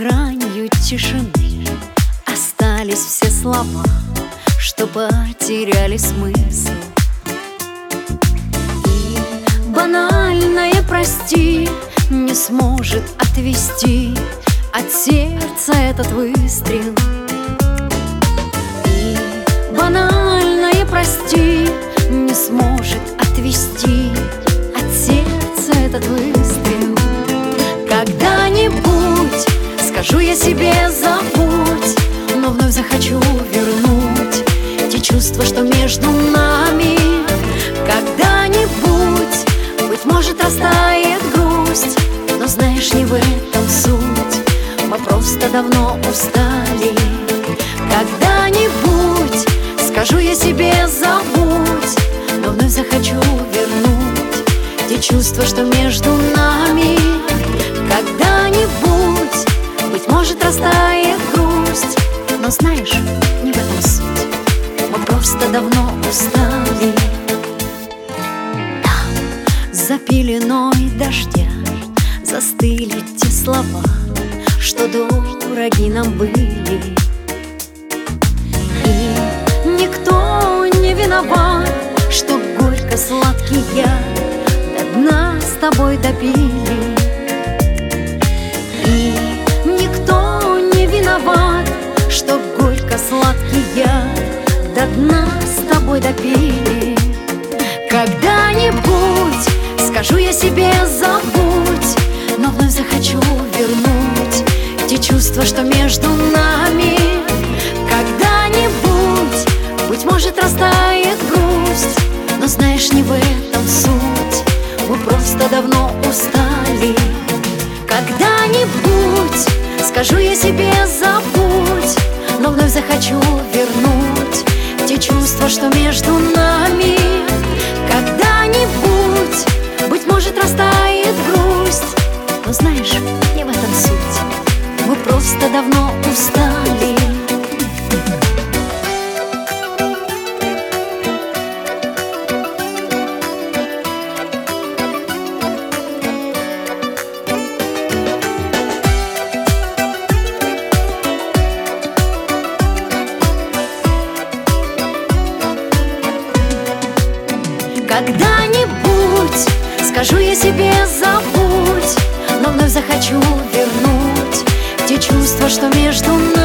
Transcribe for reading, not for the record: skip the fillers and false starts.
гранью тишины остались все слова, что потеряли смысл. И банальное «прости» не сможет отвести от сердца этот выстрел. И банальное «прости» не сможет отвести от сердца этот выстрел. Когда-нибудь скажу я себе забудь, но вновь захочу вернуть те чувства, что между нами. Когда-нибудь, быть может, растает грусть, но знаешь, не в этом суть, мы просто давно устали. Когда-нибудь скажу я себе забудь, но вновь захочу вернуть те чувства, что между нами. Когда-нибудь, быть может, растает грусть, но знаешь, не в этом суть, мы просто давно устали. За пеленой дождя застыли те слова, что дороги нам были. И никто не виноват, что горько-сладкий яд до дна с тобой допили. И никто не виноват, что горько-сладкий яд до дна с тобой допили. Когда-нибудь скажу я себе забудь, но вновь захочу вернуть те чувства, что между нами. Когда-нибудь, быть может, растает грусть, но знаешь, не в этом суть, мы просто давно устали. Когда-нибудь скажу я себе забудь, но вновь захочу вернуть те чувства, что между нами. Когда-нибудь, быть может, растает грусть, но знаешь, не в этом суть, мы просто давно устали. Когда-нибудь скажу я себе забудь, но вновь захочу вернуть те чувства, что между нами.